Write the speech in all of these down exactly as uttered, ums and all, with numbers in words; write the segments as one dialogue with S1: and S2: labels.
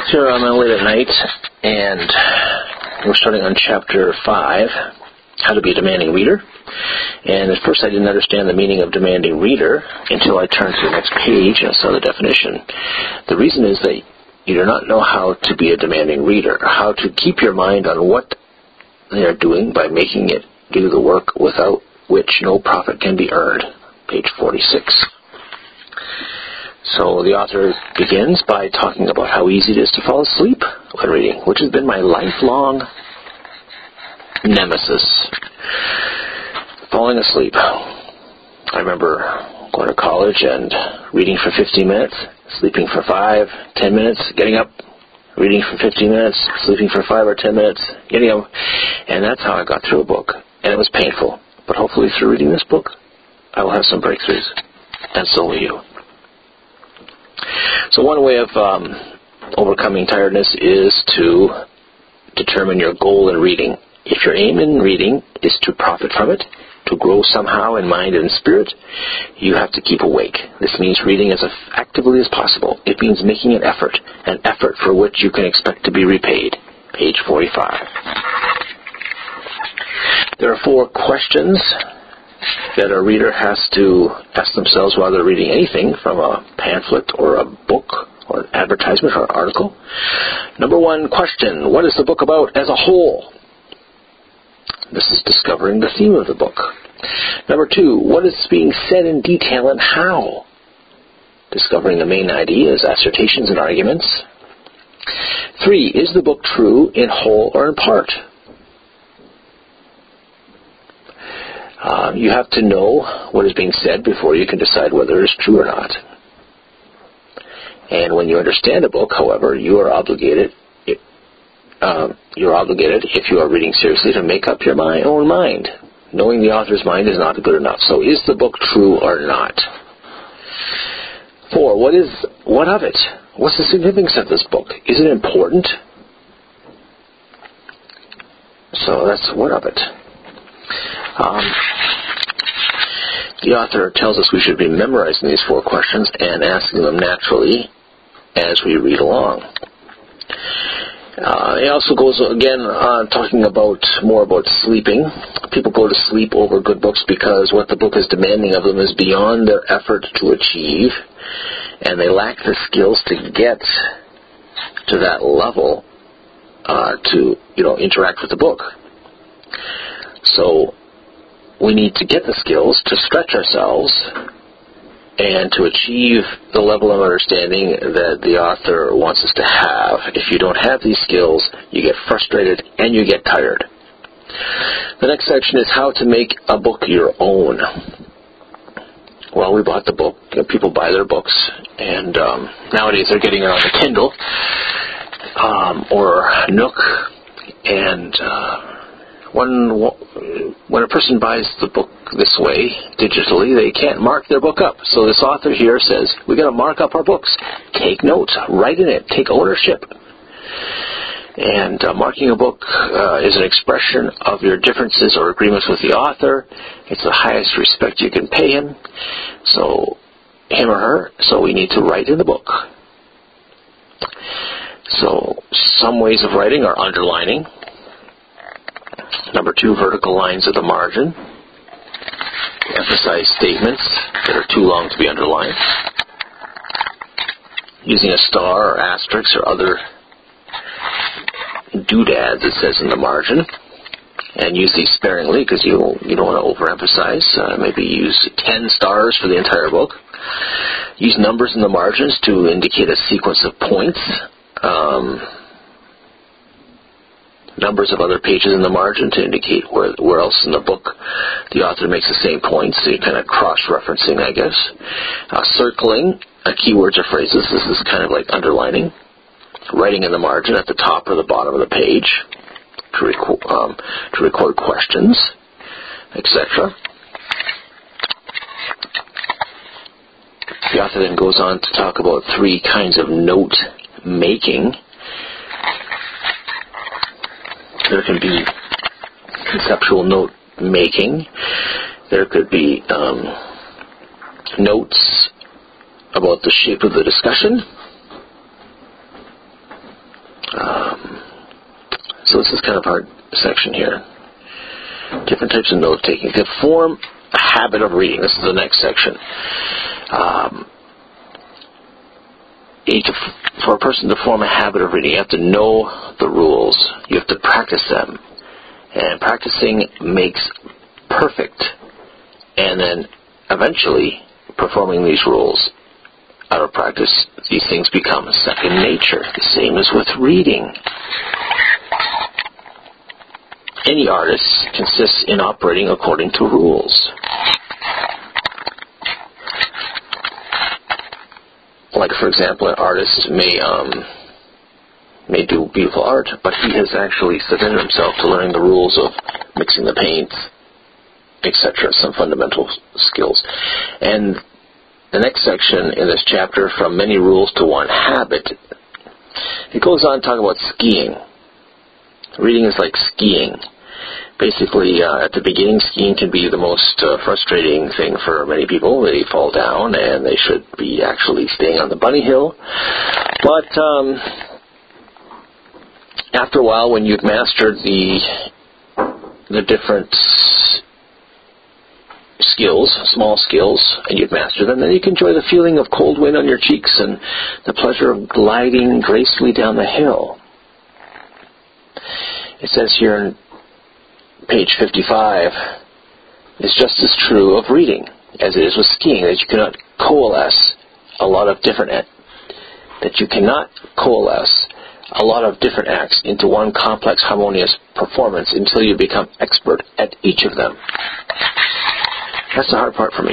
S1: Here I'm late at night, and we're starting on chapter five, How to be a Demanding Reader. And at first I didn't understand the meaning of demanding reader until I turned to the next page and saw the definition. The reason is that you do not know how to be a demanding reader, how to keep your mind on what they are doing by making it do the work without which no profit can be earned. Page forty-six. So the author begins by talking about how easy it is to fall asleep when reading, which has been my lifelong nemesis. Falling asleep. I remember going to college and reading for fifteen minutes, sleeping for five, ten minutes, getting up, reading for fifteen minutes, sleeping for five or ten minutes, getting up. And that's how I got through a book. And it was painful. But hopefully through reading this book, I will have some breakthroughs. And so will you. So one way of um, overcoming tiredness is to determine your goal in reading. If your aim in reading is to profit from it, to grow somehow in mind and spirit, you have to keep awake. This means reading as actively as possible. It means making an effort, an effort for which you can expect to be repaid. Page forty-five. There are four questions that a reader has to ask themselves while they're reading anything from a pamphlet or a book or an advertisement or an article. Number one question, what is the book about as a whole? This is discovering the theme of the book. Number two, what is being said in detail and how? Discovering the main ideas, assertions, and arguments. Three, is the book true in whole or in part? Uh, you have to know what is being said before you can decide whether it is true or not. And when you understand a book, however, you are obligated, uh, you're obligated, if you are reading seriously, to make up your my own mind. Knowing the author's mind is not good enough. So, is the book true or not? Four, what is what of it? What's the significance of this book? Is it important? So that's what of it. Um, the author tells us we should be memorizing these four questions and asking them naturally as we read along. Uh, he also goes again on uh, talking about more about sleeping. People go to sleep over good books because what the book is demanding of them is beyond their effort to achieve, and they lack the skills to get to that level uh, to you know interact with the book. So we need to get the skills to stretch ourselves and to achieve the level of understanding that the author wants us to have. If you don't have these skills, you get frustrated and you get tired. The next section is how to make a book your own. Well, we bought the book. You know, people buy their books, and um, nowadays they're getting it on the Kindle um, or Nook, and uh, When when a person buys the book this way, digitally, they can't mark their book up. So this author here says, we've got to mark up our books. Take notes. Write in it. Take ownership. And uh, marking a book uh, is an expression of your differences or agreements with the author. It's the highest respect you can pay him, so him or her. So we need to write in the book. So some ways of writing are underlining. Number two, vertical lines at the margin. Emphasize statements that are too long to be underlined. Using a star or asterisk or other doodads, it says in the margin. And use these sparingly because you, you don't want to overemphasize. Uh, maybe use ten stars for the entire book. Use numbers in the margins to indicate a sequence of points. Um... numbers of other pages in the margin to indicate where where else in the book the author makes the same points, so you're kind of cross-referencing, I guess. Uh, circling uh, keywords or phrases. This is kind of like underlining. Writing in the margin at the top or the bottom of the page to, reco- um, to record questions, et cetera. The author then goes on to talk about three kinds of note making. There can be conceptual note making. There could be um, notes about the shape of the discussion. So this is kind of our section here. Different types of note-taking. To form a habit of reading, this is the next section. Um, for a person to form a habit of reading, you have to know the rules. You have to practice them. And practicing makes perfect. And then eventually, performing these rules out of practice, these things become second nature. The same as with reading. Any artist consists in operating according to rules. Like, for example, an artist may um, may do beautiful art, but he has actually submitted himself to learning the rules of mixing the paints, et cetera, some fundamental skills. And the next section in this chapter, From Many Rules to One Habit, it goes on to talk about skiing. Reading is like skiing. Basically, uh, at the beginning, skiing can be the most uh, frustrating thing for many people. They fall down, and they should be actually staying on the bunny hill. But um, after a while, when you've mastered the the different skills, small skills, and you've mastered them, then you can enjoy the feeling of cold wind on your cheeks and the pleasure of gliding gracefully down the hill. It says here in page fifty-five, it's just as true of reading as it is with skiing, that you cannot coalesce a lot of different that you cannot coalesce a lot of different acts into one complex, harmonious performance until you become expert at each of them. That's the hard part for me.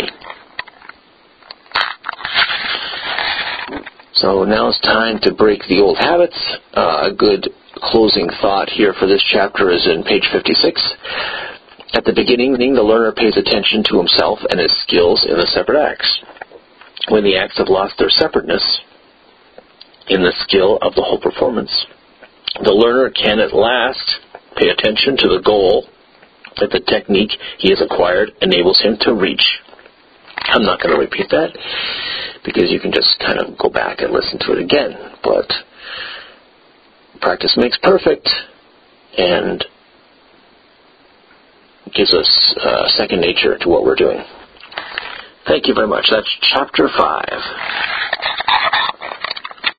S1: So now it's time to break the old habits. Uh, a good closing thought here for this chapter is in page fifty-six. At the beginning, the learner pays attention to himself and his skills in the separate acts. When the acts have lost their separateness in the skill of the whole performance, the learner can at last pay attention to the goal that the technique he has acquired enables him to reach. I'm not going to repeat that because you can just kind of go back and listen to it again. But practice makes perfect and gives us uh, second nature to what we're doing. Thank you very much. That's chapter five.